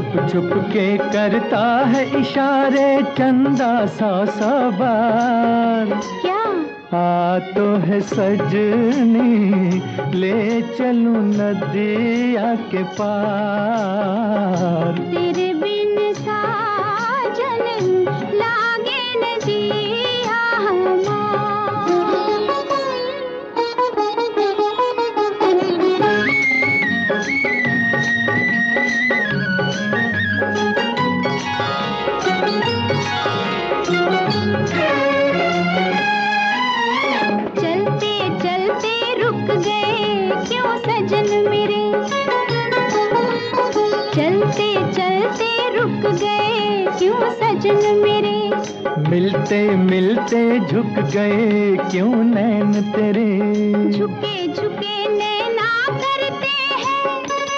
छुप छुप के करता है इशारे चंदा 100 बार। क्या? आ तो है सजनी ले चलूं नदिया के पार। तेरे बिन साजन लागे न जिया चलते चलते रुक गए क्यों सजन मेरे, चलते चलते रुक गए क्यों सजन मेरे। मिलते मिलते झुक गए क्यों नैन तेरे। झुके झुके नैना करते हैं,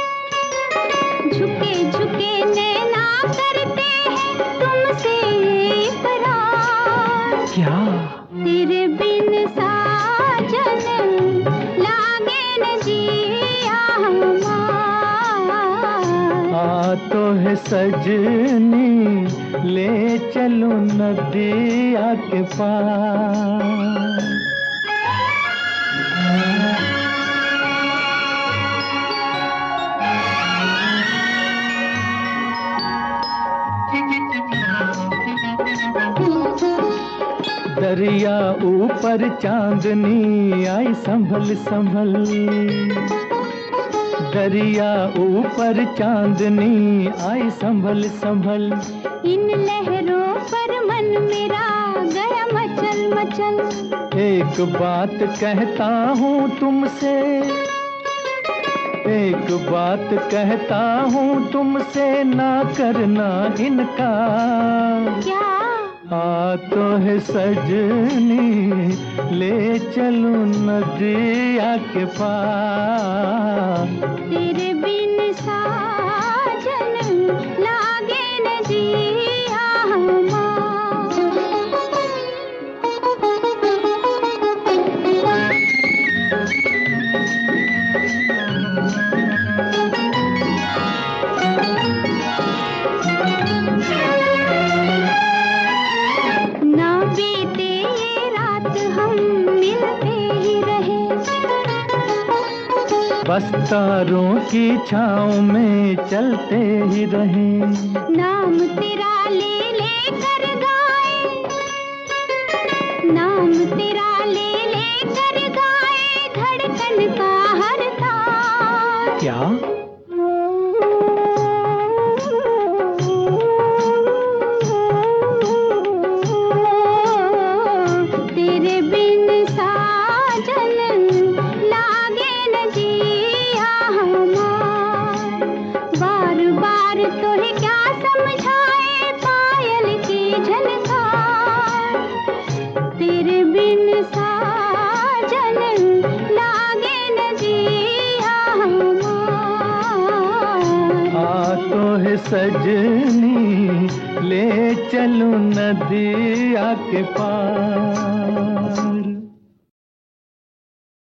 झुके झुके नैना करते हैं तुमसे इकरार। क्या? तेरे बिन साजन लागे न जिया आ तो है सजनी ले चलूं नदिया के पार। दरिया ऊपर चांदनी आई संभल संभल। दरिया ऊपर चांदनी आई संभल संभल। इन लहरों पर मन मेरा गया मचल मचल। एक बात कहता हूँ तुमसे, एक बात कहता हूँ तुमसे ना करना इनकार। क्या? आ तो है सजनी ले चलूं नदिया के पार। तेरे बिन साजन लागे न जिया ना बीते ये रात हम मिलते ही रहे। बस तारों की छाँव में चलते ही रहे। नाम तेरा ले लेकर गाए, नाम तेरा ले लेकर गाए धड़कन का हर तार। क्या? तेरे बिन साजन लागे न जिया बार बार तोहे क्या समझाए पायल की झनकार। तेरे बिन साजन लागे न जिया आ तो है सजनी ले चलूं नदिया के पार।